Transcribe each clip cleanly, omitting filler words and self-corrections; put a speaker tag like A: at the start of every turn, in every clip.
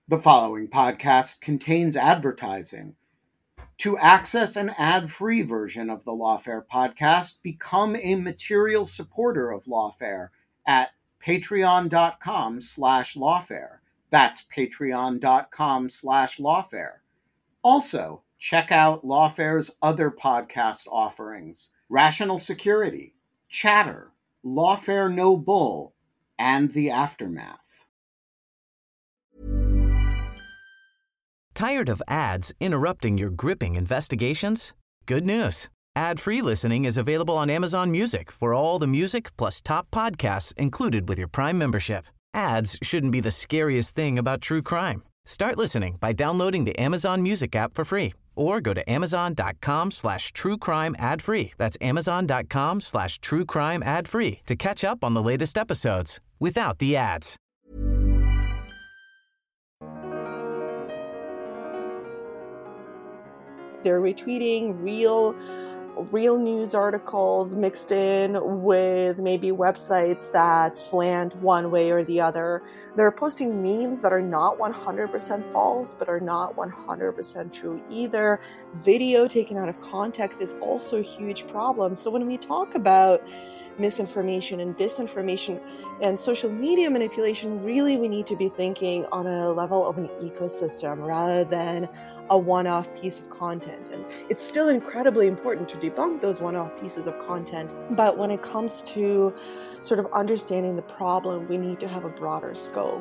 A: The following podcast contains advertising. To access an ad-free version of the Lawfare podcast, become a material supporter of Lawfare at patreon.com/lawfare. That's patreon.com/lawfare. Also, check out Lawfare's other podcast offerings: Rational Security, Chatter, Lawfare No Bull, and The Aftermath.
B: Tired of ads interrupting your gripping investigations? Good news. Ad-free listening is available on Amazon Music for all the music plus top podcasts included with your Prime membership. Ads shouldn't be the scariest thing about true crime. Start listening by downloading the Amazon Music app for free or go to amazon.com/truecrime ad-free. That's amazon.com/truecrime ad-free to catch up on the latest episodes without the ads.
C: They're retweeting real news articles mixed in with maybe websites that slant one way or the other. They're posting memes that are not 100% false, but are not 100% true either. Video taken out of context is also a huge problem. So when we talk about misinformation and disinformation and social media manipulation, really we need to be thinking on a level of an ecosystem rather than a one-off piece of content. And it's still incredibly important to debunk those one-off pieces of content, but when it comes to sort of understanding the problem, we need to have a broader scope.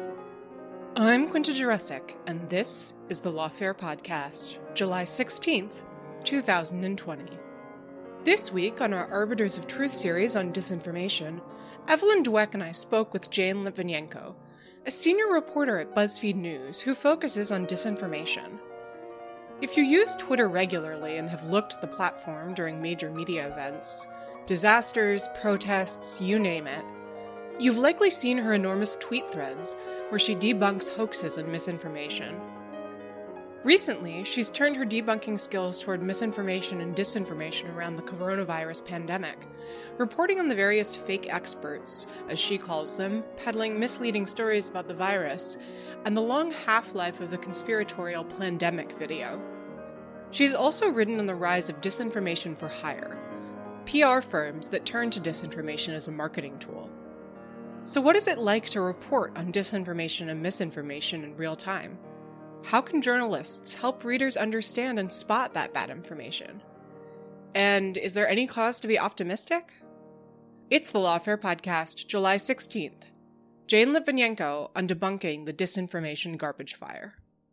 D: I'm Quinta Jurecic, and this is the Lawfare Podcast, July 16th, 2020. This week on our Arbiters of Truth series on disinformation, Evelyn Dweck and I spoke with Jane Litvinenko, a senior reporter at BuzzFeed News who focuses on disinformation. If you use Twitter regularly and have looked at the platform during major media events, disasters, protests, you name it, you've likely seen her enormous tweet threads where she debunks hoaxes and misinformation. Recently, she's turned her debunking skills toward misinformation and disinformation around the coronavirus pandemic, reporting on the various fake experts, as she calls them, peddling misleading stories about the virus, and the long half-life of the conspiratorial Plandemic video. She's also written on the rise of disinformation for hire, PR firms that turn to disinformation as a marketing tool. So what is it like to report on disinformation and misinformation in real time? How can journalists help readers understand and spot that bad information? And is there any cause to be optimistic? It's the Lawfare Podcast, July 16th. Jane Litvinenko on debunking the disinformation garbage fire.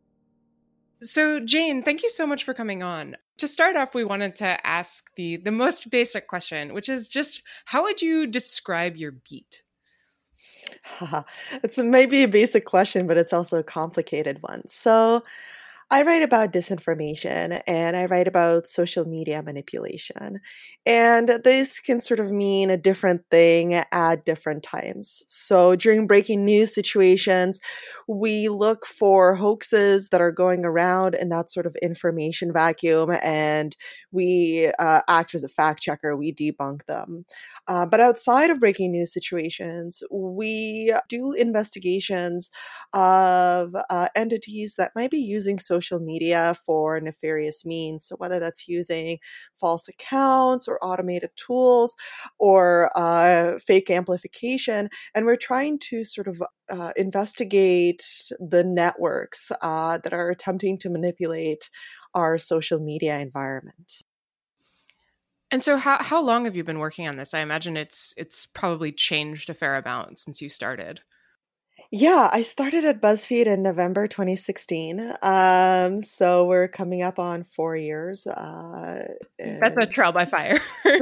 D: So, Jane, thank you so much for coming on. To start off, we wanted to ask the most basic question, which is just, how would you describe your beat?
C: It's maybe a basic question, but it's also a complicated one. So I write about disinformation and I write about social media manipulation. And this can sort of mean a different thing at different times. So during breaking news situations, we look for hoaxes that are going around in that sort of information vacuum, and we act as a fact checker. We debunk them. But outside of breaking news situations, we do investigations of entities that might be using social media for nefarious means. So whether that's using false accounts or automated tools or fake amplification, and we're trying to sort of investigate the networks that are attempting to manipulate our social media environment.
D: And so how long have you been working on this? I imagine it's probably changed a fair amount since you started.
C: Yeah, I started at BuzzFeed in November 2016. So we're coming up on 4 years.
D: That's a trial by fire.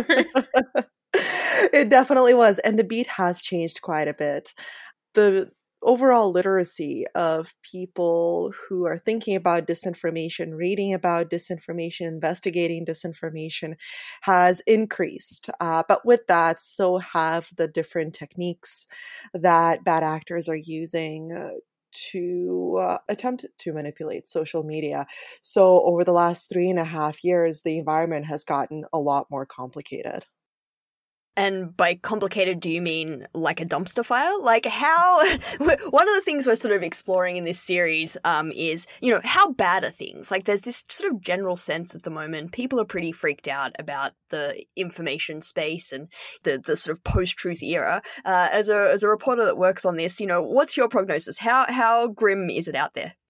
C: It definitely was. And the beat has changed quite a bit. The overall literacy of people who are thinking about disinformation, reading about disinformation, investigating disinformation has increased. But with that, so have the different techniques that bad actors are using to attempt to manipulate social media. So over the last 3.5 years, the environment has gotten a lot more complicated.
E: And by complicated, do you mean like a dumpster fire? Like how, one of the things we're sort of exploring in this series is, how bad are things? Like there's this sort of general sense at the moment, people are pretty freaked out about the information space and the sort of post-truth era. As a reporter that works on this, what's your prognosis? How grim is it out there?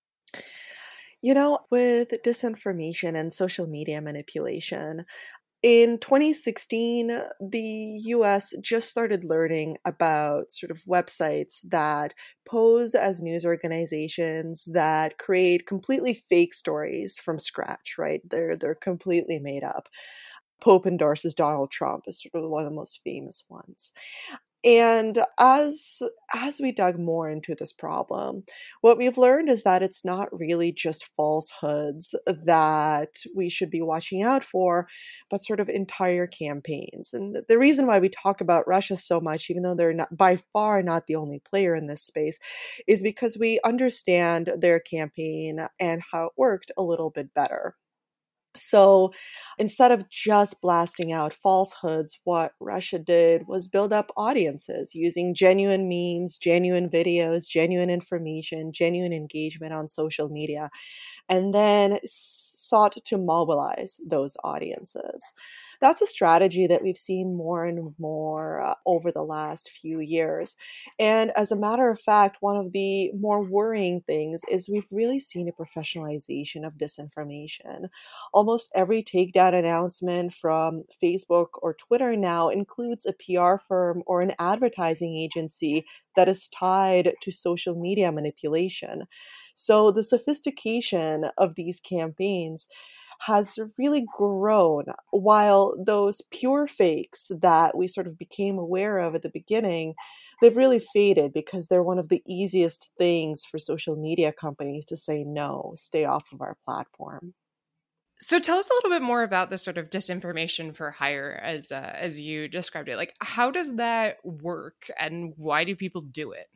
C: With disinformation and social media manipulation, in 2016, the US just started learning about sort of websites that pose as news organizations that create completely fake stories from scratch, right? They're completely made up. Pope endorses Donald Trump is sort of one of the most famous ones. And as we dug more into this problem, what we've learned is that it's not really just falsehoods that we should be watching out for, but sort of entire campaigns. And the reason why we talk about Russia so much, even though they're not by far not the only player in this space, is because we understand their campaign and how it worked a little bit better. So instead of just blasting out falsehoods, what Russia did was build up audiences using genuine memes, genuine videos, genuine information, genuine engagement on social media, and then sought to mobilize those audiences. That's a strategy that we've seen more and more over the last few years. And as a matter of fact, one of the more worrying things is we've really seen a professionalization of disinformation. Almost every takedown announcement from Facebook or Twitter now includes a PR firm or an advertising agency that is tied to social media manipulation. So the sophistication of these campaigns has really grown, while those pure fakes that we sort of became aware of at the beginning, they've really faded because they're one of the easiest things for social media companies to say, no, stay off of our platform.
D: So tell us a little bit more about the sort of disinformation for hire as you described it. Like, how does that work and why do people do it?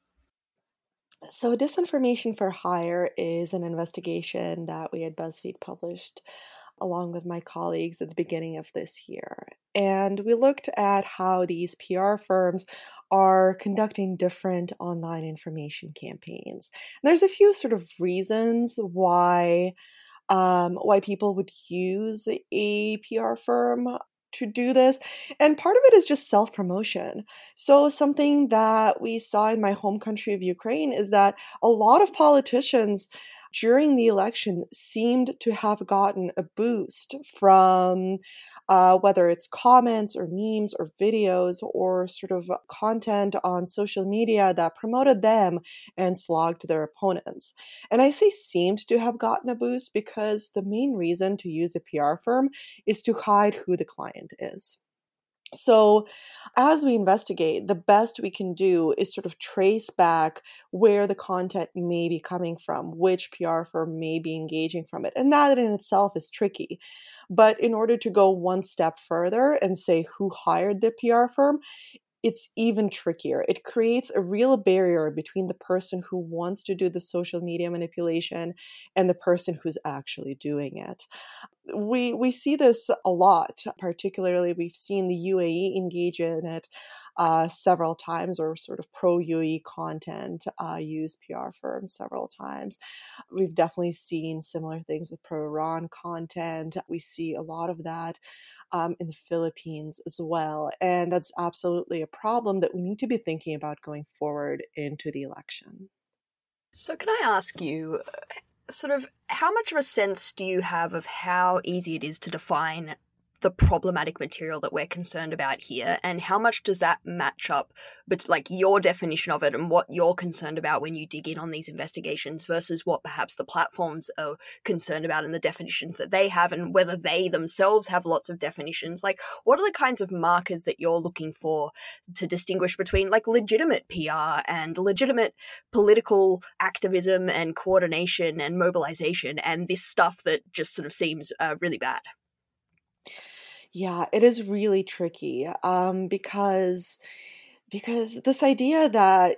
C: So Disinformation for Hire is an investigation that we at BuzzFeed published along with my colleagues at the beginning of this year. And we looked at how these PR firms are conducting different online information campaigns. And there's a few sort of reasons why people would use a PR firm to do this. And part of it is just self-promotion. So something that we saw in my home country of Ukraine is that a lot of politicians during the election seemed to have gotten a boost from whether it's comments or memes or videos or sort of content on social media that promoted them and slogged their opponents. And I say seemed to have gotten a boost because the main reason to use a PR firm is to hide who the client is. So as we investigate, the best we can do is sort of trace back where the content may be coming from, which PR firm may be engaging from it. And that in itself is tricky. But in order to go one step further and say who hired the PR firm, it's even trickier. It creates a real barrier between the person who wants to do the social media manipulation and the person who's actually doing it. We see this a lot. Particularly, we've seen the UAE engage in it several times, or sort of pro-UAE content use PR firms several times. We've definitely seen similar things with pro-Iran content. We see a lot of that in the Philippines as well. And that's absolutely a problem that we need to be thinking about going forward into the election.
E: So can I ask you, sort of, how much of a sense do you have of how easy it is to define the problematic material that we're concerned about here, and how much does that match up with like your definition of it and what you're concerned about when you dig in on these investigations versus what perhaps the platforms are concerned about and the definitions that they have, and whether they themselves have lots of definitions? Like, what are the kinds of markers that you're looking for to distinguish between like legitimate PR and legitimate political activism and coordination and mobilization and this stuff that just sort of seems really bad?
C: Yeah, it is really tricky because this idea that,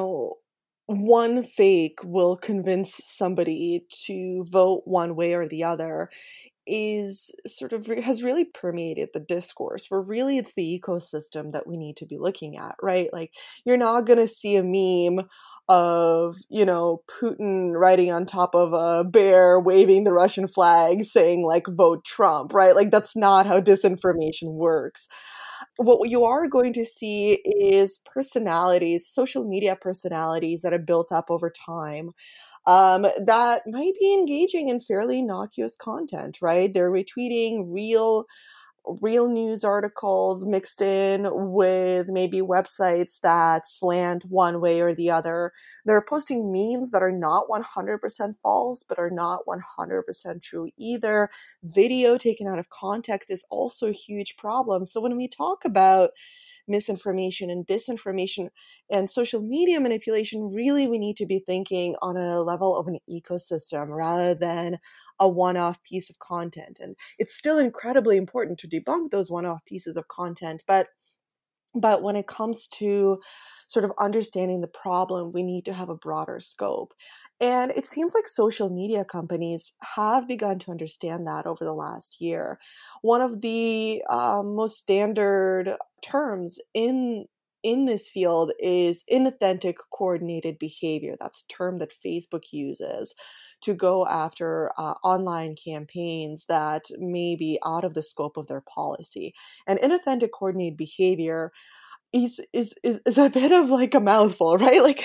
C: one fake will convince somebody to vote one way or the other is sort of has really permeated the discourse, where really it's the ecosystem that we need to be looking at, right? Like, you're not going to see a meme of, Putin riding on top of a bear, waving the Russian flag, saying like, vote Trump, right? Like, that's not how disinformation works. What you are going to see is personalities, social media personalities that have built up over time, that might be engaging in fairly innocuous content, right? They're retweeting real news articles mixed in with maybe websites that slant one way or the other. They're posting memes that are not 100% false, but are not 100% true either. Video taken out of context is also a huge problem. So when we talk about misinformation and disinformation and social media manipulation, really we need to be thinking on a level of an ecosystem rather than a one-off piece of content. And it's still incredibly important to debunk those one-off pieces of content, but when it comes to sort of understanding the problem, we need to have a broader scope. And it seems like social media companies have begun to understand that over the last year. One of the most standard terms in this field is inauthentic coordinated behavior. That's a term that Facebook uses to go after online campaigns that may be out of the scope of their policy. And inauthentic coordinated behavior is a bit of like a mouthful, right? Like,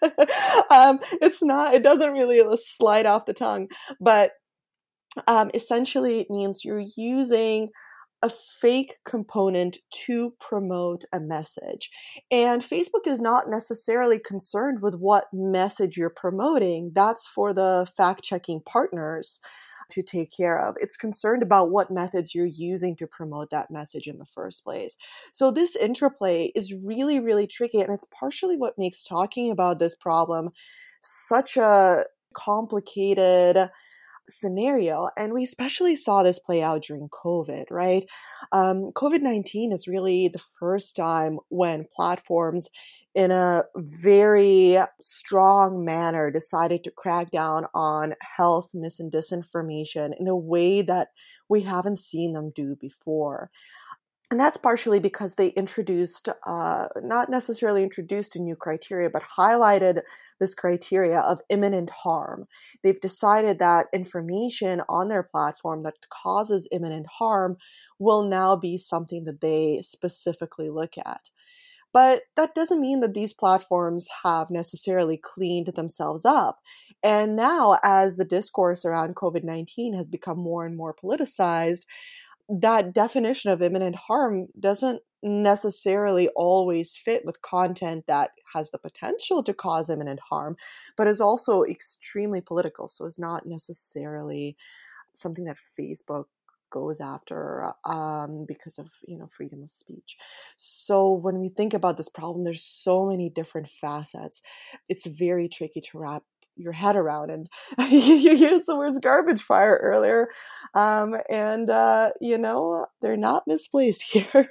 C: it doesn't really slide off the tongue, but essentially it means you're using a fake component to promote a message. And Facebook is not necessarily concerned with what message you're promoting. That's for the fact-checking partners to take care of. It's concerned about what methods you're using to promote that message in the first place. So this interplay is really, really tricky. And it's partially what makes talking about this problem such a complicated scenario. And we especially saw this play out during COVID, right? COVID-19 is really the first time when platforms in a very strong manner decided to crack down on health mis and disinformation in a way that we haven't seen them do before. And that's partially because they introduced, not necessarily introduced a new criteria, but highlighted this criteria of imminent harm. They've decided that information on their platform that causes imminent harm will now be something that they specifically look at. But that doesn't mean that these platforms have necessarily cleaned themselves up. And now, as the discourse around COVID-19 has become more and more politicized, that definition of imminent harm doesn't necessarily always fit with content that has the potential to cause imminent harm, but is also extremely political. So it's not necessarily something that Facebook goes after because of freedom of speech. So when we think about this problem, there's so many different facets. It's very tricky to wrap your head around. And you used the words garbage fire earlier, and they're not misplaced here.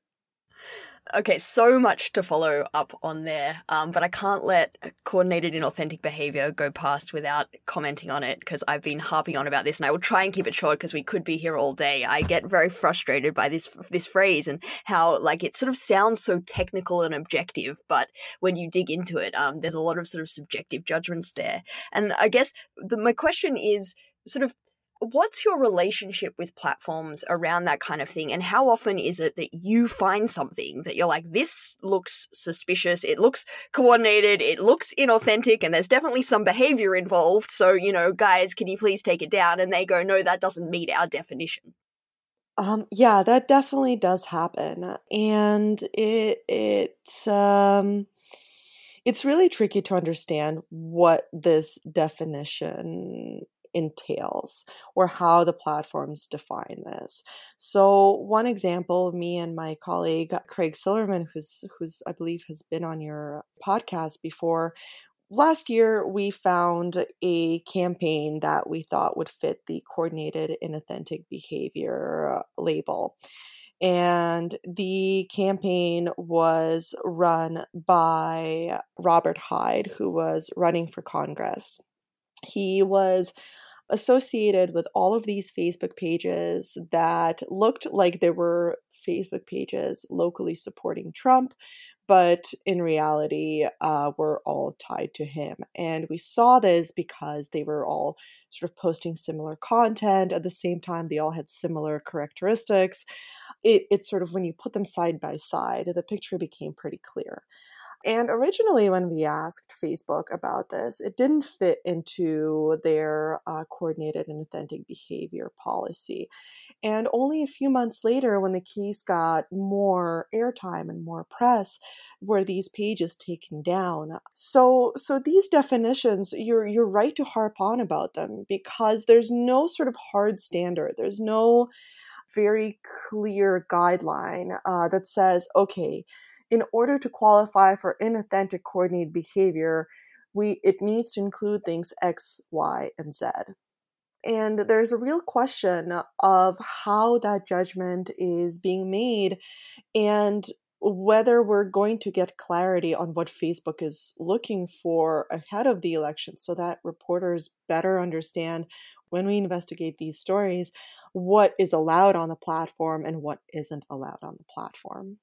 E: Okay, so much to follow up on there, but I can't let coordinated inauthentic behavior go past without commenting on it, because I've been harping on about this, and I will try and keep it short because we could be here all day. I get very frustrated by this phrase and how it sort of sounds so technical and objective, but when you dig into it, there's a lot of sort of subjective judgments there. And I guess my question is sort of, what's your relationship with platforms around that kind of thing? And how often is it that you find something that you're like, this looks suspicious, it looks coordinated, it looks inauthentic, and there's definitely some behavior involved. So, guys, can you please take it down? And they go, no, that doesn't meet our definition.
C: Yeah, that definitely does happen. And it's really tricky to understand what this definition entails or how the platforms define this. So one example, me and my colleague Craig Silverman, who's I believe has been on your podcast before, last year we found a campaign that we thought would fit the coordinated inauthentic behavior label. And the campaign was run by Robert Hyde, who was running for Congress. He was associated with all of these Facebook pages that looked like they were Facebook pages locally supporting Trump, but in reality were all tied to him. And we saw this because they were all sort of posting similar content at the same time. They all had similar characteristics. It's sort of, when you put them side by side, the picture became pretty clear. And originally, when we asked Facebook about this, it didn't fit into their coordinated and authentic behavior policy. And only a few months later, when the case got more airtime and more press, were these pages taken down. So these definitions, you're right to harp on about them, because there's no sort of hard standard. There's no very clear guideline that says, okay, in order to qualify for inauthentic coordinated behavior, it needs to include things X, Y, and Z. And there's a real question of how that judgment is being made, and whether we're going to get clarity on what Facebook is looking for ahead of the election, so that reporters better understand, when we investigate these stories, what is allowed on the platform and what isn't allowed on the platform.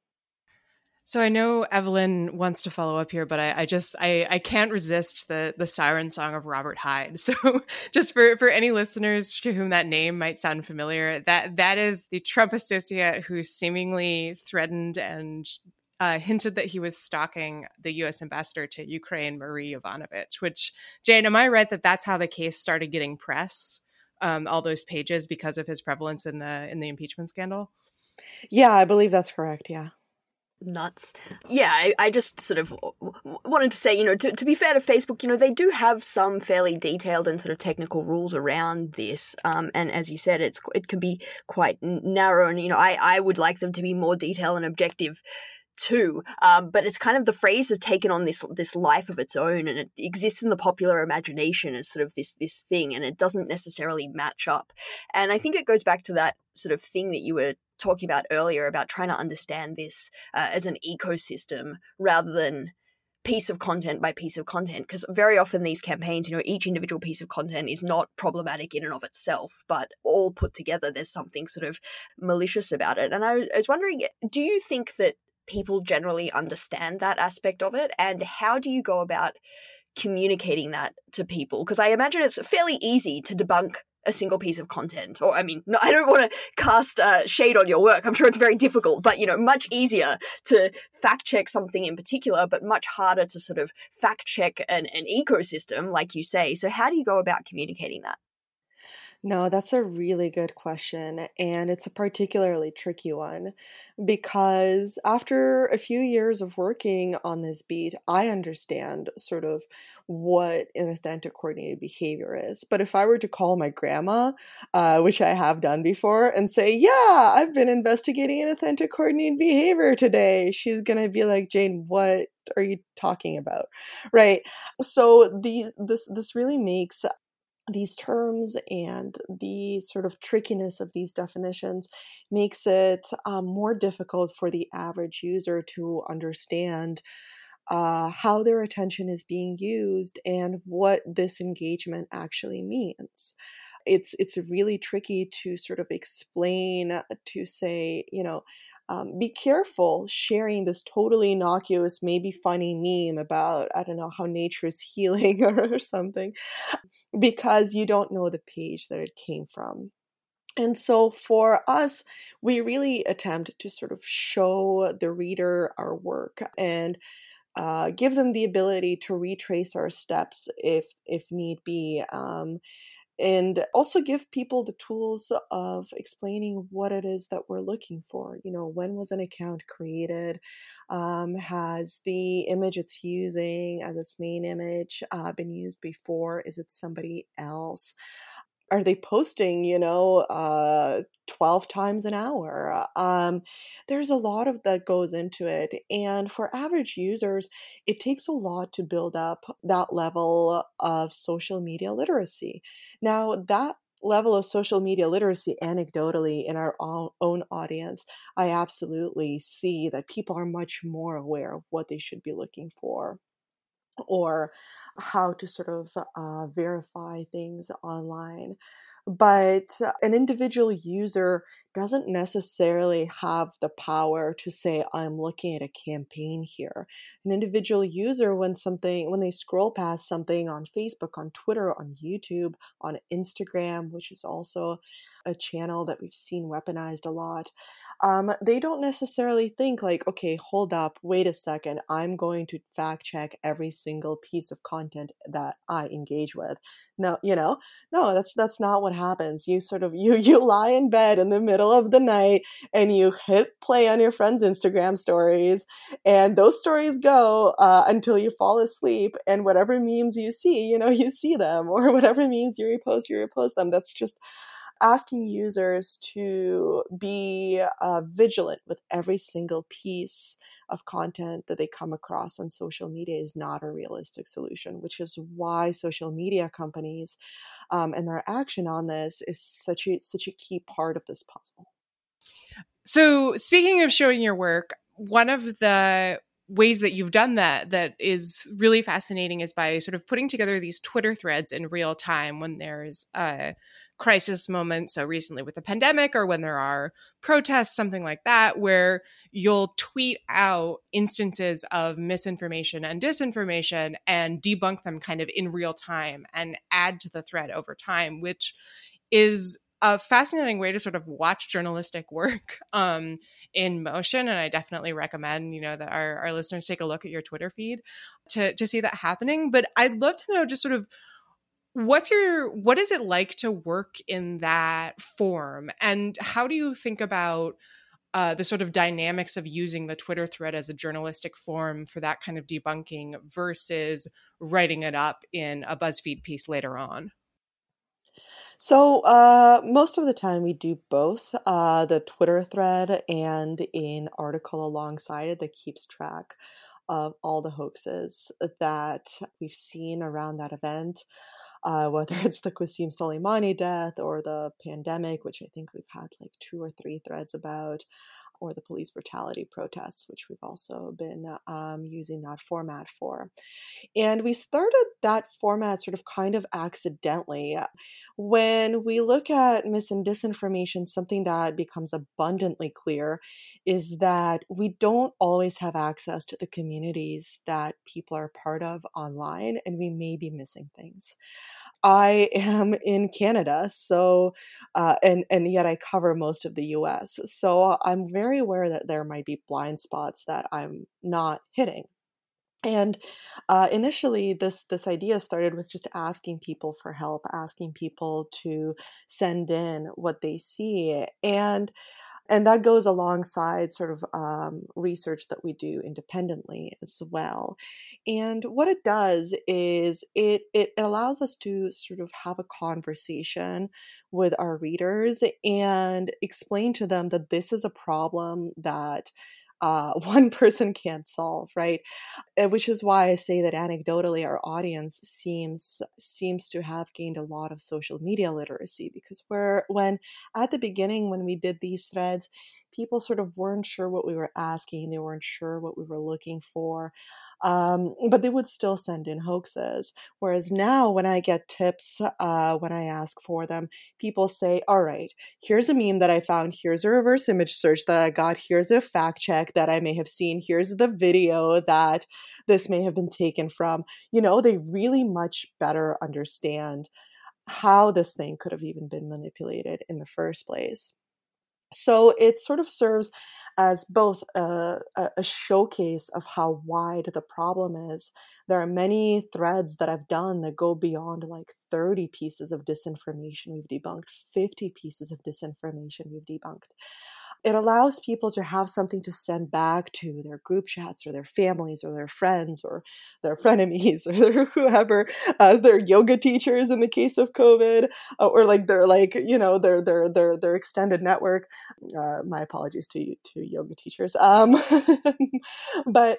D: So I know Evelyn wants to follow up here, but I can't resist the siren song of Robert Hyde. So just for any listeners to whom that name might sound familiar, that is the Trump associate who seemingly threatened and hinted that he was stalking the U.S. ambassador to Ukraine, Marie Yovanovitch. Which, Jane, am I right that that's how the case started getting press? All those pages, because of his prevalence in the impeachment scandal?
C: Yeah, I believe that's correct. Yeah.
E: Nuts. Yeah, I just sort of wanted to say, to be fair to Facebook, they do have some fairly detailed and sort of technical rules around this. And as you said, it can be quite narrow, and, I would like them to be more detailed and objective too. But it's kind of, the phrase has taken on this life of its own, and it exists in the popular imagination as sort of this thing, and it doesn't necessarily match up. And I think it goes back to that sort of thing that you were talking about earlier, about trying to understand this as an ecosystem rather than piece of content by piece of content, because very often these campaigns, each individual piece of content is not problematic in and of itself, but all put together there's something sort of malicious about it. And I was wondering, do you think that people generally understand that aspect of it, and how do you go about communicating that to people? Because I imagine it's fairly easy to debunk a single piece of content. Or, I mean, no, I don't want to cast shade on your work. I'm sure it's very difficult, but, much easier to fact check something in particular, but much harder to sort of fact check an ecosystem, like you say. So how do you go about communicating that?
C: No, that's a really good question, and it's a particularly tricky one, because after a few years of working on this beat, I understand sort of what inauthentic coordinated behavior is. But if I were to call my grandma, which I have done before, and say, yeah, I've been investigating inauthentic coordinated behavior today, she's going to be like, Jane, what are you talking about? Right? So this really makes these terms and the sort of trickiness of these definitions makes it more difficult for the average user to understand how their attention is being used and what this engagement actually means. It's really tricky to sort of explain, to say, be careful sharing this totally innocuous, maybe funny meme about, I don't know, how nature is healing or something, because you don't know the page that it came from. And so for us, we really attempt to sort of show the reader our work and give them the ability to retrace our steps if need be. And also give people the tools of explaining what it is that we're looking for. When was an account created? Has the image it's using as its main image been used before? Is it somebody else? Are they posting, 12 times an hour? There's a lot of that goes into it. And for average users, it takes a lot to build up that level of social media literacy. Now, that level of social media literacy, anecdotally, in our own audience, I absolutely see that people are much more aware of what they should be looking for. or how to sort of verify things online. But an individual user doesn't necessarily have the power to say, I'm looking at a campaign here. An individual user, when they scroll past something on Facebook, on Twitter, on YouTube, on Instagram, which is also a channel that we've seen weaponized a lot, they don't necessarily think like, okay, hold up, wait a second, I'm going to fact check every single piece of content that I engage with. No, no, that's not what happens. You sort of you lie in bed in the middle of the night and you hit play on your friend's Instagram stories, and those stories go until you fall asleep. And whatever memes you see, you see them, or whatever memes you repost them. That's just asking users to be vigilant with every single piece of content that they come across on social media is not a realistic solution, which is why social media companies and their action on this is such a key part of this puzzle.
D: So speaking of showing your work, one of the ways that you've done that is really fascinating is by sort of putting together these Twitter threads in real time when there's a crisis moment. So recently with the pandemic, or when there are protests, something like that, where you'll tweet out instances of misinformation and disinformation and debunk them kind of in real time and add to the thread over time, which is a fascinating way to sort of watch journalistic work in motion. And I definitely recommend, that our listeners take a look at your Twitter feed to see that happening. But I'd love to know just sort of what is it like to work in that form? And how do you think about the sort of dynamics of using the Twitter thread as a journalistic form for that kind of debunking versus writing it up in a BuzzFeed piece later on?
C: So most of the time we do both the Twitter thread and an article alongside it that keeps track of all the hoaxes that we've seen around that event, whether it's the Qasim Soleimani death or the pandemic, which I think we've had like 2 or 3 threads about, or the police brutality protests, which we've also been using that format for. And we started that format sort of kind of accidentally. When we look at mis and disinformation, something that becomes abundantly clear is that we don't always have access to the communities that people are part of online, and we may be missing things. I am in Canada, so and yet I cover most of the US. So I'm very aware that there might be blind spots that I'm not hitting. And initially, this idea started with just asking people for help, asking people to send in what they see, and that goes alongside sort of research that we do independently as well. And what it does is it allows us to sort of have a conversation with our readers and explain to them that this is a problem that one person can't solve, right? Which is why I say that anecdotally, our audience seems to have gained a lot of social media literacy, because when at the beginning, when we did these threads, people sort of weren't sure what we were asking, they weren't sure what we were looking for, but they would still send in hoaxes. Whereas now, when I get tips, when I ask for them, people say, all right, here's a meme that I found, here's a reverse image search that I got, here's a fact check that I may have seen, here's the video that this may have been taken from. They really much better understand how this thing could have even been manipulated in the first place. So it sort of serves as both a showcase of how wide the problem is. There are many threads that I've done that go beyond like 30 pieces of disinformation we've debunked, 50 pieces of disinformation we've debunked. It allows people to have something to send back to their group chats or their families or their friends or their frenemies or their whoever, their yoga teachers in the case of COVID, or like their extended network. My apologies to yoga teachers, but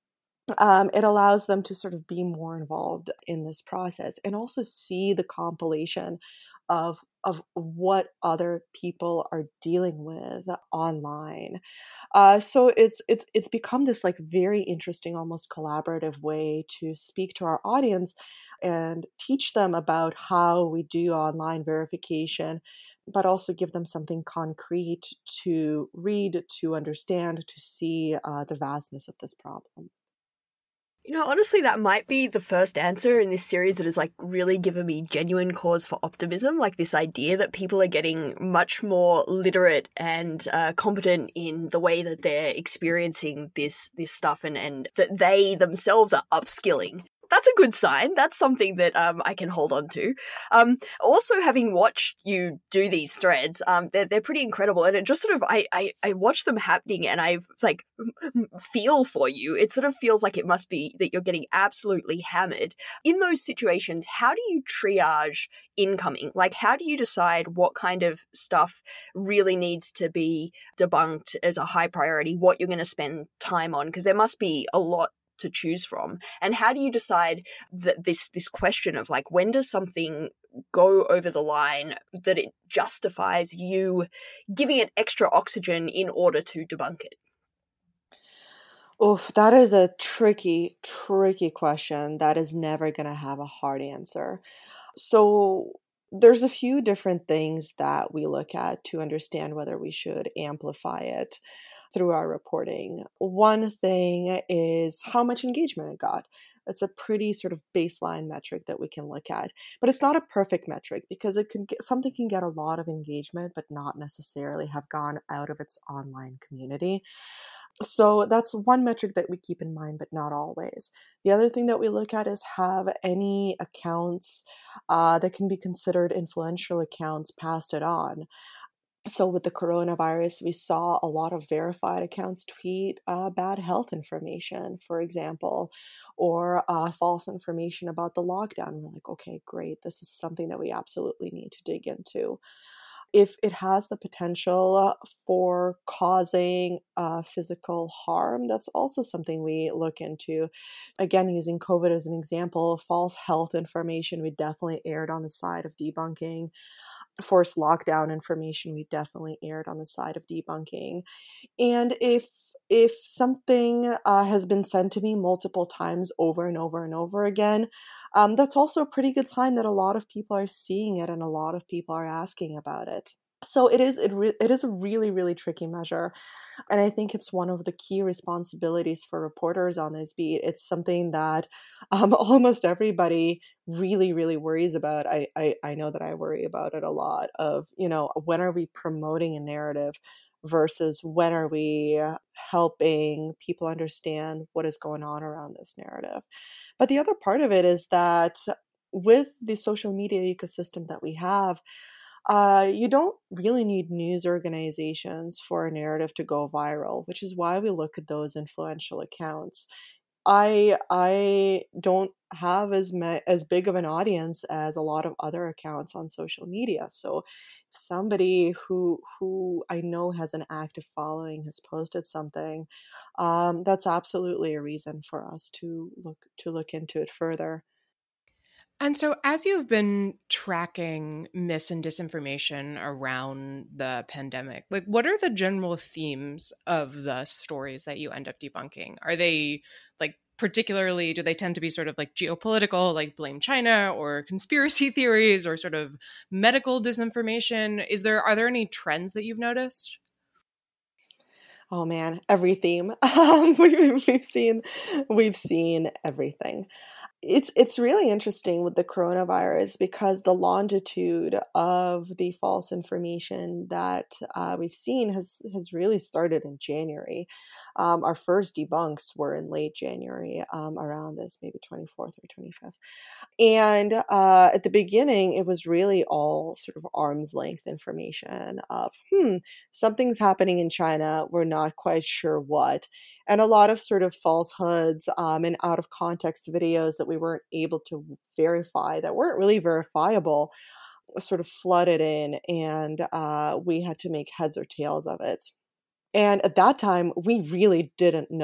C: it allows them to sort of be more involved in this process and also see the compilation of what other people are dealing with online. So it's become this like very interesting, almost collaborative way to speak to our audience and teach them about how we do online verification, but also give them something concrete to read, to understand, to see the vastness of this problem.
E: Honestly, that might be the first answer in this series that has like really given me genuine cause for optimism. Like this idea that people are getting much more literate and competent in the way that they're experiencing this stuff, and that they themselves are upskilling. That's a good sign. That's something that I can hold on to. Also, having watched you do these threads, they're pretty incredible, and it just sort of I watch them happening, and I like feel for you. It sort of feels like it must be that you're getting absolutely hammered in those situations. How do you triage incoming? Like, how do you decide what kind of stuff really needs to be debunked as a high priority? What you're going to spend time on? Because there must be a lot to choose from. And how do you decide that this question of like, when does something go over the line that it justifies you giving it extra oxygen in order to debunk it?
C: Oof, that is a tricky question that is never going to have a hard answer. So there's a few different things that we look at to understand whether we should amplify it through our reporting. One thing is how much engagement it got. That's a pretty sort of baseline metric that we can look at, but it's not a perfect metric because something can get a lot of engagement but not necessarily have gone out of its online community. So that's one metric that we keep in mind, but not always. The other thing that we look at is have any accounts that can be considered influential accounts passed it on. So with the coronavirus, we saw a lot of verified accounts tweet bad health information, for example, or false information about the lockdown. We're like, okay, great. This is something that we absolutely need to dig into. If it has the potential for causing physical harm, that's also something we look into. Again, using COVID as an example, false health information, we definitely erred on the side of debunking. Forced lockdown information, we definitely erred on the side of debunking. And if something has been sent to me multiple times over and over and over again, that's also a pretty good sign that a lot of people are seeing it and a lot of people are asking about it. So it is a really, really tricky measure. And I think it's one of the key responsibilities for reporters on this beat. It's something that almost everybody really, really worries about. I know that I worry about it a lot of, when are we promoting a narrative versus when are we helping people understand what is going on around this narrative. But the other part of it is that with the social media ecosystem that we have, you don't really need news organizations for a narrative to go viral, which is why we look at those influential accounts. I don't have as big of an audience as a lot of other accounts on social media. So if somebody who I know has an active following has posted something, that's absolutely a reason for us to look into it further.
D: And so, as you've been tracking mis and disinformation around the pandemic, like what are the general themes of the stories that you end up debunking? Are they like particularly, do they tend to be sort of like geopolitical, like blame China, or conspiracy theories, or sort of medical disinformation? Are there any trends that you've noticed?
C: Oh man, every theme. We've seen everything. It's really interesting with the coronavirus because the longitude of the false information that we've seen has really started in January. Our first debunks were in late January, around this maybe 24th or 25th. And at the beginning, it was really all sort of arm's length information of, something's happening in China. We're not quite sure what. And a lot of sort of falsehoods and out of context videos that we weren't able to verify, that weren't really verifiable, sort of flooded in, and we had to make heads or tails of it. And at that time, we really didn't know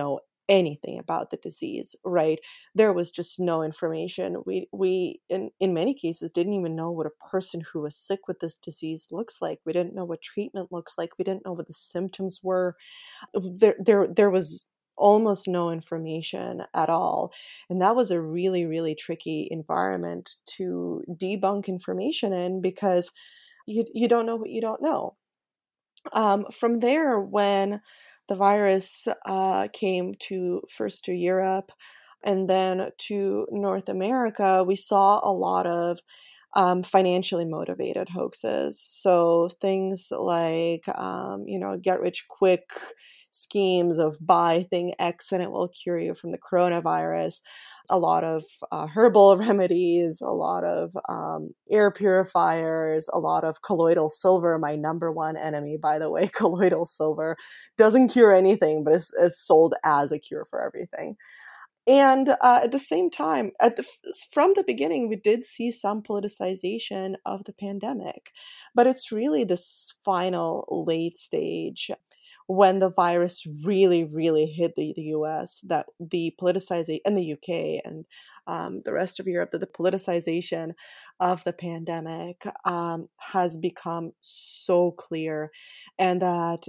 C: anything about the disease, right? There was just no information. We in many cases didn't even know what a person who was sick with this disease looks like. We didn't know what treatment looks like. We didn't know what the symptoms were. There was almost no information at all. And that was a really, really tricky environment to debunk information in, because you don't know what you don't know. From there, when the virus came first to Europe and then to North America, we saw a lot of financially motivated hoaxes. So things like, get rich quick schemes of buy thing X and it will cure you from the coronavirus. A lot of herbal remedies, a lot of air purifiers, a lot of colloidal silver, my number one enemy, by the way. Colloidal silver doesn't cure anything, but is sold as a cure for everything. And at the same time, from the beginning, we did see some politicization of the pandemic, but it's really this final late stage when the virus really, really hit the US, that the politicization, and the UK and the rest of Europe, that the politicization of the pandemic has become so clear, and that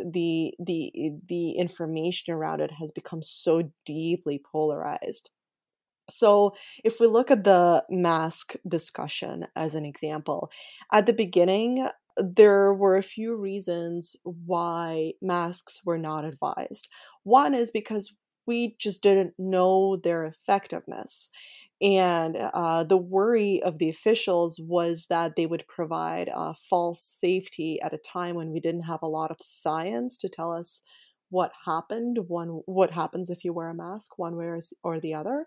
C: the information around it has become so deeply polarized. So if we look at the mask discussion as an example, at the beginning, there were a few reasons why masks were not advised. One is because we just didn't know their effectiveness. And the worry of the officials was that they would provide false safety at a time when we didn't have a lot of science to tell us what happens if you wear a mask one way or the other.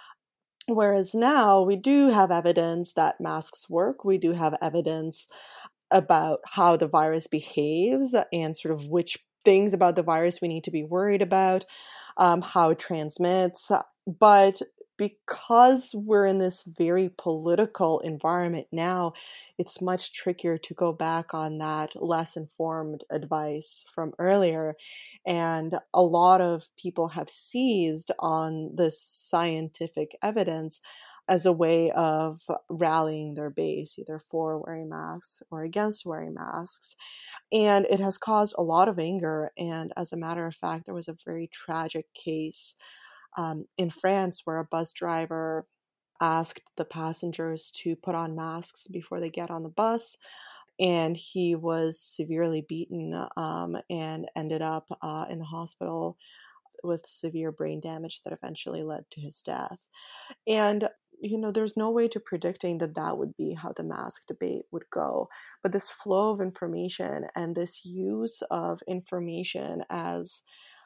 C: Whereas now we do have evidence that masks work. We do have evidence about how the virus behaves and sort of which things about the virus we need to be worried about, how it transmits. But because we're in this very political environment now, it's much trickier to go back on that less informed advice from earlier. And a lot of people have seized on this scientific evidence as a way of rallying their base, either for wearing masks or against wearing masks. And it has caused a lot of anger. And as a matter of fact, there was a very tragic case in France where a bus driver asked the passengers to put on masks before they get on the bus. And he was severely beaten and ended up in the hospital with severe brain damage that eventually led to his death. And there's no way to predicting that would be how the mask debate would go. But this flow of information and this use of information as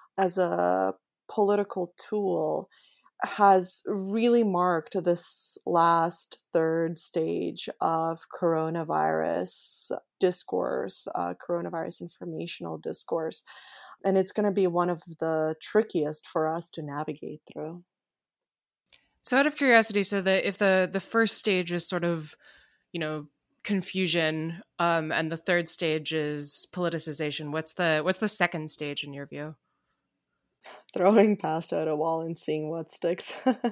C: a political tool has really marked this last third stage of coronavirus discourse, coronavirus informational discourse. And it's going to be one of the trickiest for us to navigate through.
D: So out of curiosity, if the first stage is sort of, confusion, and the third stage is politicization, what's the second stage in your view?
C: Throwing pasta at a wall and seeing what sticks.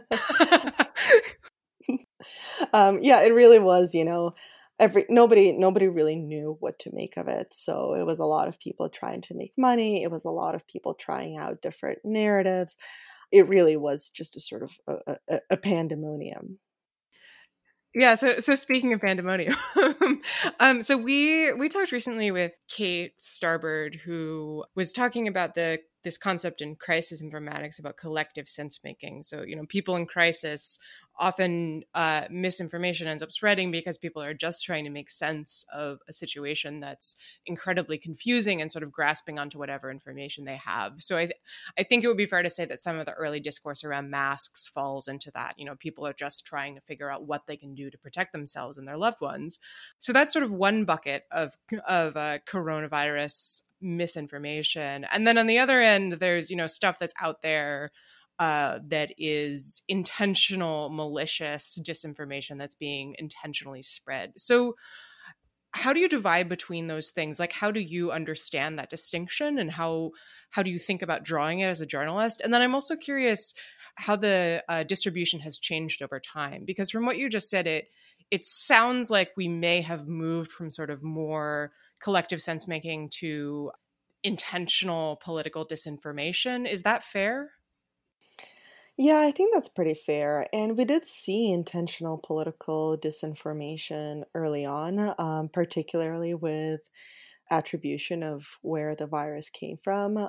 C: Yeah, it really was, nobody really knew what to make of it. So it was a lot of people trying to make money. It was a lot of people trying out different narratives. It really was just a sort of a pandemonium.
D: Yeah. So speaking of pandemonium, so we talked recently with Kate Starbird, who was talking about this concept in crisis informatics about collective sense making. So, people in crisis, often misinformation ends up spreading because people are just trying to make sense of a situation that's incredibly confusing and sort of grasping onto whatever information they have. So I think it would be fair to say that some of the early discourse around masks falls into that. People are just trying to figure out what they can do to protect themselves and their loved ones. So that's sort of one bucket of coronavirus misinformation. And then on the other end, there's, stuff that's out there that is intentional, malicious disinformation that's being intentionally spread. So how do you divide between those things? Like, how do you understand that distinction, and how do you think about drawing it as a journalist? And then I'm also curious how the distribution has changed over time, because from what you just said, it sounds like we may have moved from sort of more collective sense making to intentional political disinformation. Is that fair?
C: Yeah, I think that's pretty fair. And we did see intentional political disinformation early on, particularly with attribution of where the virus came from.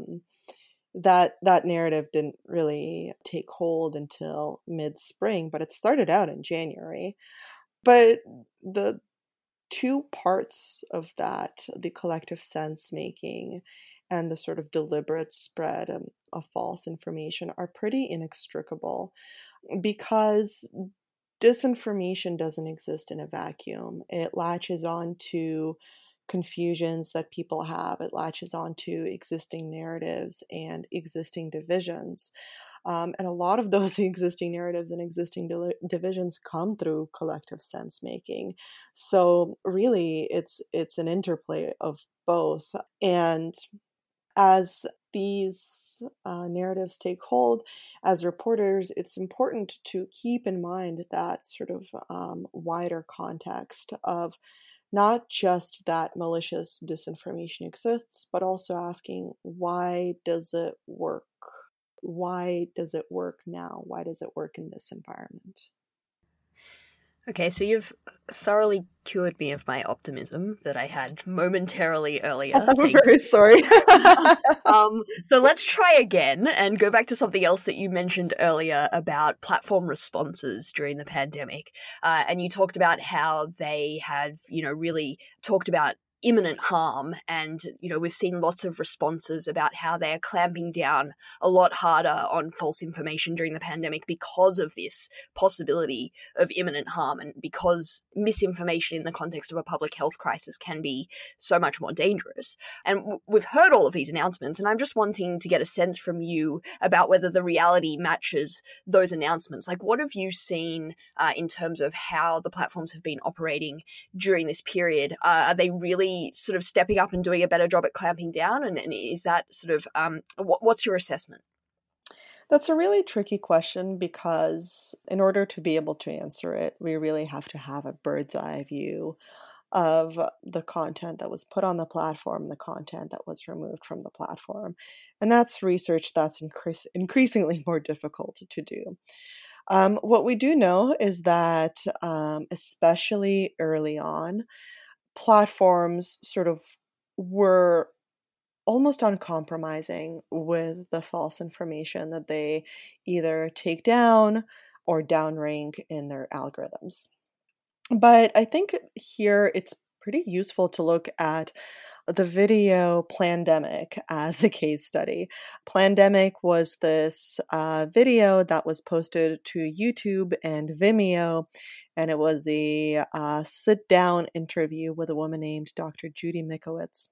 C: That narrative didn't really take hold until mid-spring, but it started out in January. But the two parts of that, the collective sense making and the sort of deliberate spread of false information, are pretty inextricable, because disinformation doesn't exist in a vacuum. It latches on to confusions that people have. It latches on to existing narratives and existing divisions. And a lot of those existing narratives and existing divisions come through collective sense making. So really, it's an interplay of both. And as these narratives take hold, as reporters, it's important to keep in mind that sort of wider context of not just that malicious disinformation exists, but also asking, why does it work? Why does it work now? Why does it work in this environment?
E: Okay, so you've thoroughly cured me of my optimism that I had momentarily earlier.
C: I'm very sorry.
E: So let's try again and go back to something else that you mentioned earlier about platform responses during the pandemic. And you talked about how they have, really talked about imminent harm. And, we've seen lots of responses about how they are clamping down a lot harder on false information during the pandemic because of this possibility of imminent harm, and because misinformation in the context of a public health crisis can be so much more dangerous. And we've heard all of these announcements, and I'm just wanting to get a sense from you about whether the reality matches those announcements. Like, what have you seen in terms of how the platforms have been operating during this period? Are they really sort of stepping up and doing a better job at clamping down? And is that sort of, what's your assessment?
C: That's a really tricky question, because in order to be able to answer it, we really have to have a bird's eye view of the content that was put on the platform, the content that was removed from the platform. And that's research that's increasingly more difficult to do. What we do know is that, especially early on, platforms sort of were almost uncompromising with the false information that they either take down or downrank in their algorithms. But I think here it's pretty useful to look at the video Plandemic as a case study. Plandemic was this video that was posted to YouTube and Vimeo, and it was a sit-down interview with a woman named Dr. Judy Mikovits,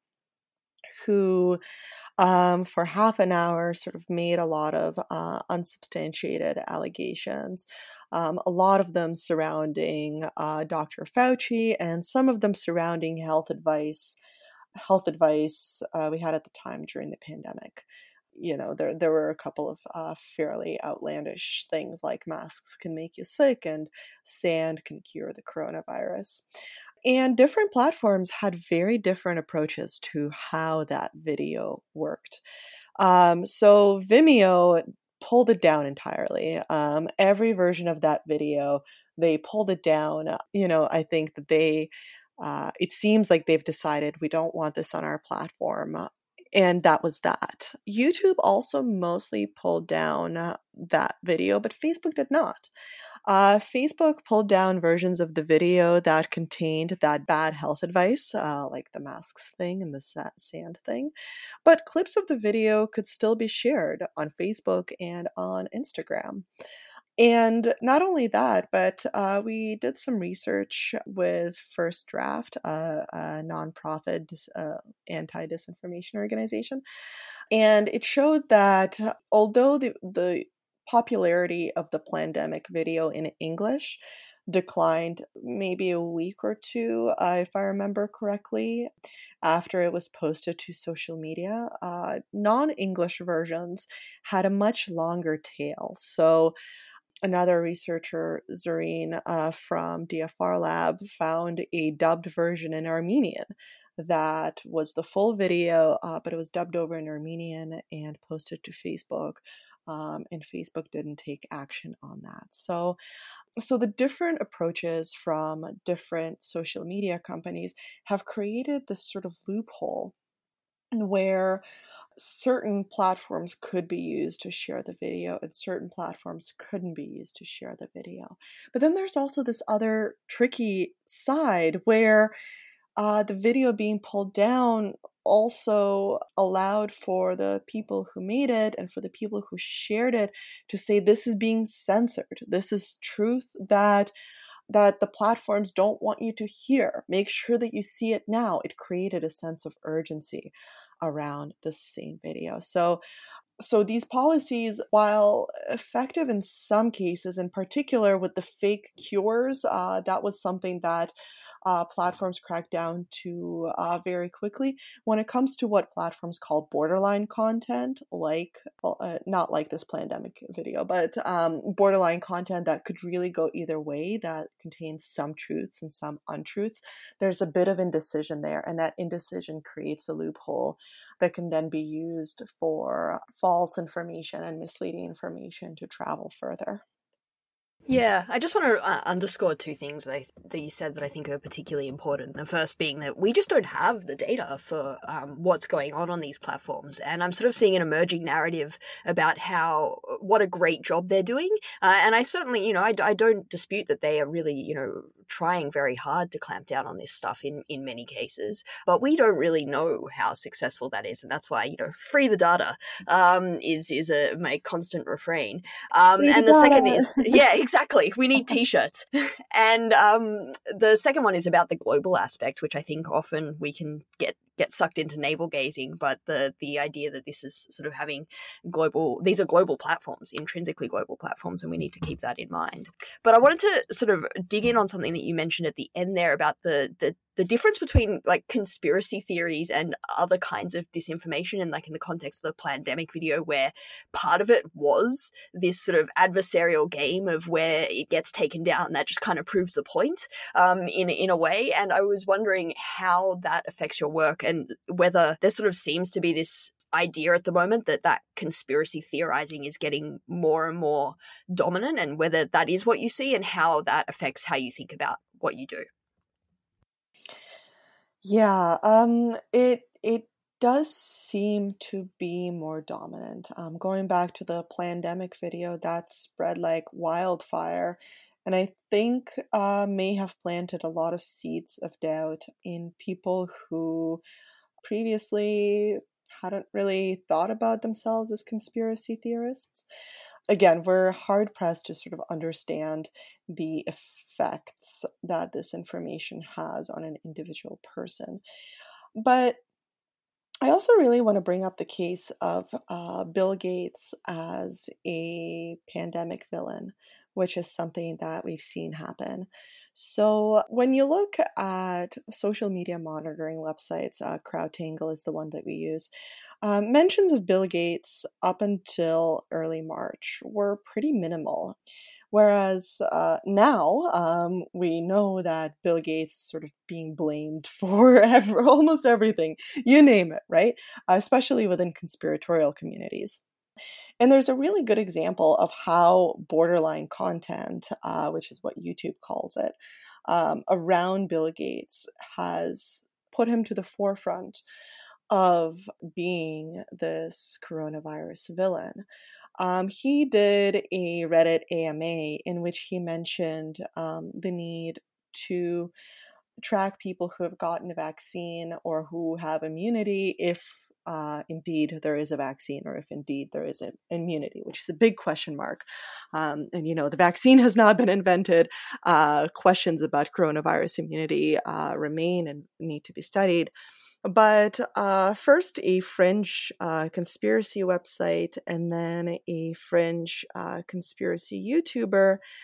C: who for half an hour sort of made a lot of unsubstantiated allegations, a lot of them surrounding Dr. Fauci, and some of them surrounding health advice we had at the time during the pandemic. There were a couple of fairly outlandish things, like masks can make you sick and sand can cure the coronavirus. And different platforms had very different approaches to how that video worked. So Vimeo pulled it down entirely. Every version of that video, they pulled it down. I think that it seems like they've decided, we don't want this on our platform. And that was that. YouTube also mostly pulled down that video, but Facebook did not. Facebook pulled down versions of the video that contained that bad health advice, like the masks thing and the sand thing. But clips of the video could still be shared on Facebook and on Instagram. And not only that, but we did some research with First Draft, a nonprofit anti-disinformation organization. And it showed that although the popularity of the Plandemic video in English declined maybe a week or two, if I remember correctly, after it was posted to social media. Non-English versions had a much longer tail. So another researcher, Zareen from DFR Lab, found a dubbed version in Armenian that was the full video, but it was dubbed over in Armenian and posted to Facebook. And Facebook didn't take action on that. So the different approaches from different social media companies have created this sort of loophole where certain platforms could be used to share the video and certain platforms couldn't be used to share the video. But then there's also this other tricky side where the video being pulled down also allowed for the people who made it and for the people who shared it to say this is being censored. This is truth that the platforms don't want you to hear. Make sure that you see it now. It created a sense of urgency around the same video. So these policies, while effective in some cases, in particular with the fake cures, that was something that platforms cracked down to very quickly. When it comes to what platforms call borderline content, like, not like this pandemic video, but borderline content that could really go either way, that contains some truths and some untruths, there's a bit of indecision there. And that indecision creates a loophole that can then be used for false information and misleading information to travel further.
E: Yeah, I just want to underscore two things that you said that I think are particularly important. The first being that we just don't have the data for what's going on these platforms. And I'm sort of seeing an emerging narrative about what a great job they're doing. And I certainly, I don't dispute that they are really, trying very hard to clamp down on this stuff in many cases. But we don't really know how successful that is. And that's why, free the data is my constant refrain. And the second is, yeah, exactly. We need t-shirts. And the second one is about the global aspect, which I think often we can get sucked into navel gazing, but the idea that this is sort of having these are global platforms, intrinsically global platforms, and we need to keep that in mind. But I wanted to sort of dig in on something that you mentioned at the end there about the difference between like conspiracy theories and other kinds of disinformation, and like in the context of the pandemic video, where part of it was this sort of adversarial game of where it gets taken down. That just kind of proves the point in a way. And I was wondering how that affects your work and whether there sort of seems to be this idea at the moment that conspiracy theorizing is getting more and more dominant, and whether that is what you see and how that affects how you think about what you do.
C: Yeah, it does seem to be more dominant. Going back to the pandemic video, that spread like wildfire, and I think may have planted a lot of seeds of doubt in people who previously hadn't really thought about themselves as conspiracy theorists. Again, we're hard pressed to sort of understand the effects that this information has on an individual person. But I also really want to bring up the case of Bill Gates as a pandemic villain, which is something that we've seen happen. So when you look at social media monitoring websites, CrowdTangle is the one that we use, mentions of Bill Gates up until early March were pretty minimal. Whereas now we know that Bill Gates is sort of being blamed for almost everything, you name it, right? Especially within conspiratorial communities. And there's a really good example of how borderline content, which is what YouTube calls it, around Bill Gates has put him to the forefront of being this coronavirus villain. He did a Reddit AMA in which he mentioned the need to track people who have gotten a vaccine or who have immunity if indeed there is a vaccine, or if indeed there is an immunity, which is a big question mark. And, the vaccine has not been invented. Questions about coronavirus immunity remain and need to be studied. But first a fringe conspiracy website and then a fringe conspiracy YouTuber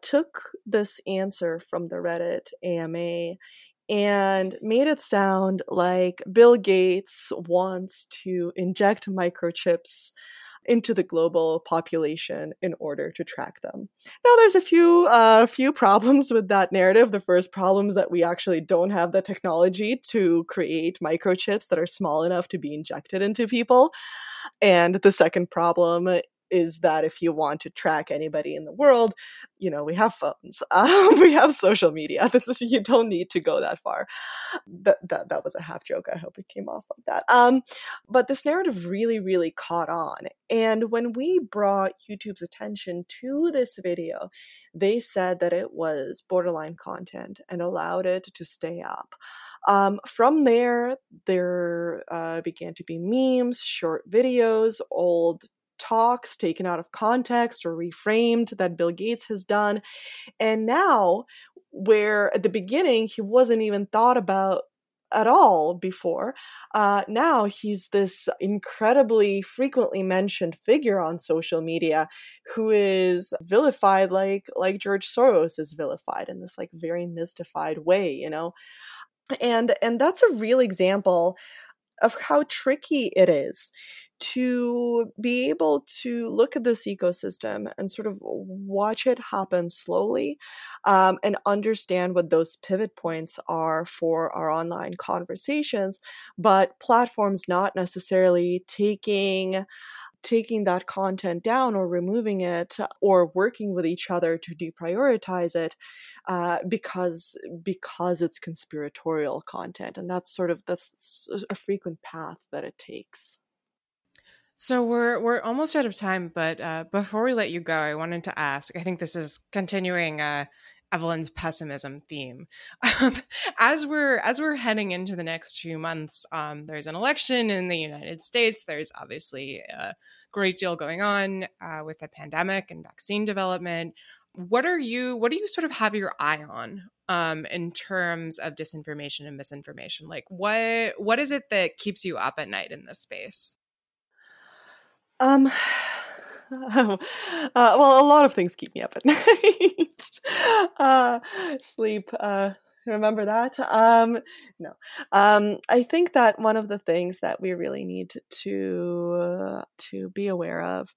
C: took this answer from the Reddit AMA and made it sound like Bill Gates wants to inject microchips into the global population in order to track them. Now, there's a few problems with that narrative. The first problem is that we actually don't have the technology to create microchips that are small enough to be injected into people. And the second problem is that if you want to track anybody in the world, we have phones, we have social media. You don't need to go that far. That was a half joke. I hope it came off like that. But this narrative really, really caught on. And when we brought YouTube's attention to this video, they said that it was borderline content and allowed it to stay up. From there began to be memes, short videos, old talks taken out of context or reframed that Bill Gates has done. And now, where at the beginning he wasn't even thought about at all before, now he's this incredibly frequently mentioned figure on social media who is vilified like George Soros is vilified in this like very mystified way, And that's a real example of how tricky it is to be able to look at this ecosystem and sort of watch it happen slowly, and understand what those pivot points are for our online conversations, but platforms not necessarily taking that content down or removing it or working with each other to deprioritize it, because it's conspiratorial content. And that's a frequent path that it takes.
D: So we're almost out of time, but before we let you go, I wanted to ask, I think this is continuing Evelyn's pessimism theme. As we're heading into the next few months, there's an election in the United States. There's obviously a great deal going on with the pandemic and vaccine development. What do you sort of have your eye on in terms of disinformation and misinformation? Like what is it that keeps you up at night in this space?
C: Well, a lot of things keep me up at night. Sleep, remember that? No. I think that one of the things that we really need to be aware of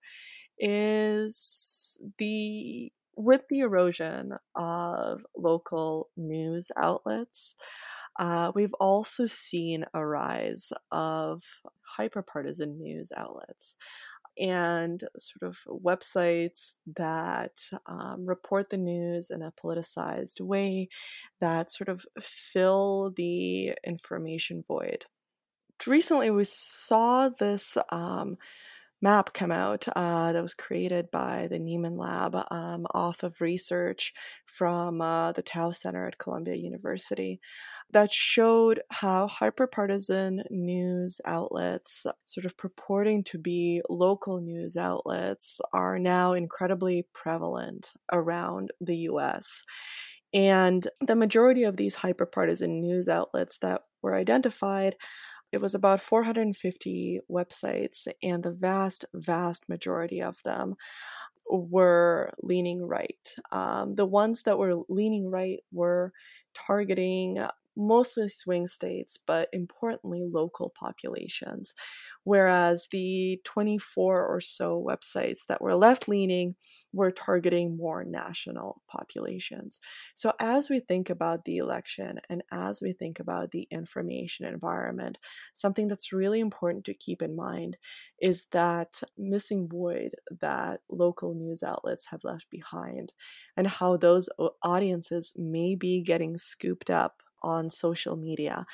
C: is with the erosion of local news outlets, we've also seen a rise of hyperpartisan news outlets and sort of websites that report the news in a politicized way that sort of fill the information void. Recently, we saw this map come out that was created by the Nieman Lab off of research from the Tao Center at Columbia University that showed how hyperpartisan news outlets, sort of purporting to be local news outlets, are now incredibly prevalent around the US. And the majority of these hyperpartisan news outlets that were identified, it was about 450 websites, and the vast, vast majority of them were leaning right. The ones that were leaning right were targeting mostly swing states, but importantly, local populations. Whereas the 24 or so websites that were left-leaning were targeting more national populations. So as we think about the election and as we think about the information environment, something that's really important to keep in mind is that missing void that local news outlets have left behind and how those audiences may be getting scooped up on social media.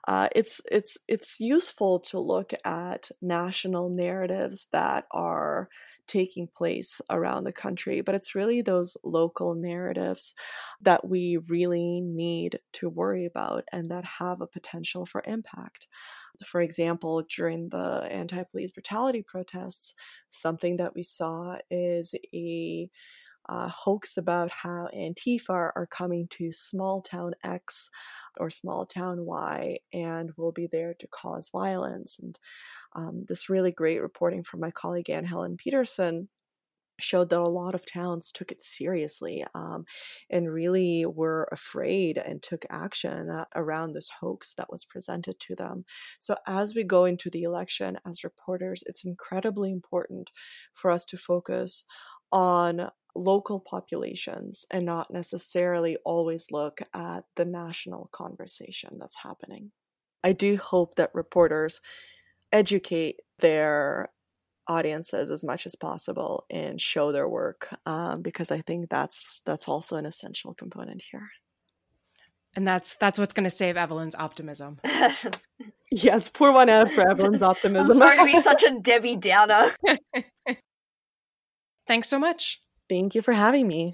C: It's useful to look at national narratives that are taking place around the country, but it's really those local narratives that we really need to worry about and that have a potential for impact. For example, during the anti-police brutality protests, something that we saw is a hoax about how Antifa are coming to small town X or small town Y and will be there to cause violence. And this really great reporting from my colleague Anne Helen Peterson showed that a lot of towns took it seriously, and really were afraid and took action around this hoax that was presented to them. So as we go into the election as reporters, it's incredibly important for us to focus on local populations and not necessarily always look at the national conversation that's happening. I do hope that reporters educate their audiences as much as possible and show their work, because I think that's also an essential component here.
D: And that's what's going to save Evelyn's optimism.
C: Yes, pour one out for Evelyn's optimism.
E: I'm sorry to be such a Debbie Downer.
D: Thanks so much.
C: Thank you for having me.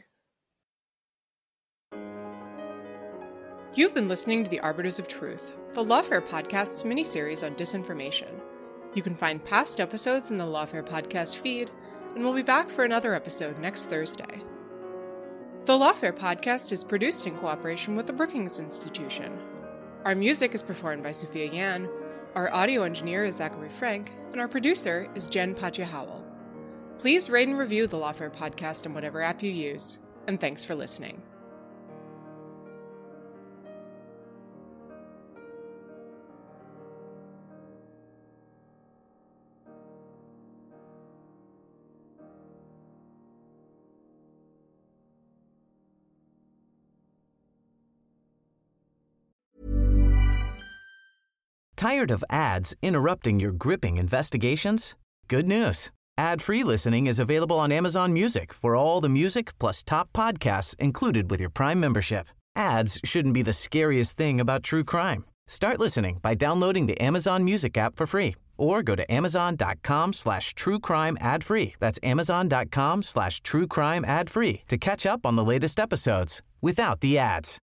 D: You've been listening to The Arbiters of Truth, the Lawfare Podcast's miniseries on disinformation. You can find past episodes in the Lawfare Podcast feed, and we'll be back for another episode next Thursday. The Lawfare Podcast is produced in cooperation with the Brookings Institution. Our music is performed by Sophia Yan, our audio engineer is Zachary Frank, and our producer is Jen Patja-Howell. Please rate and review the Lawfare Podcast on whatever app you use, and thanks for listening.
B: Tired of ads interrupting your gripping investigations? Good news. Ad-free listening is available on Amazon Music for all the music plus top podcasts included with your Prime membership. Ads shouldn't be the scariest thing about true crime. Start listening by downloading the Amazon Music app for free or go to amazon.com/truecrime ad-free. That's amazon.com/truecrime ad-free to catch up on the latest episodes without the ads.